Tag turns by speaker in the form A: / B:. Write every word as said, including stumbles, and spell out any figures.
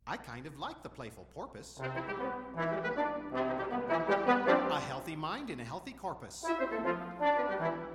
A: I kind of like the playful porpoise. A healthy mind in a healthy corpus.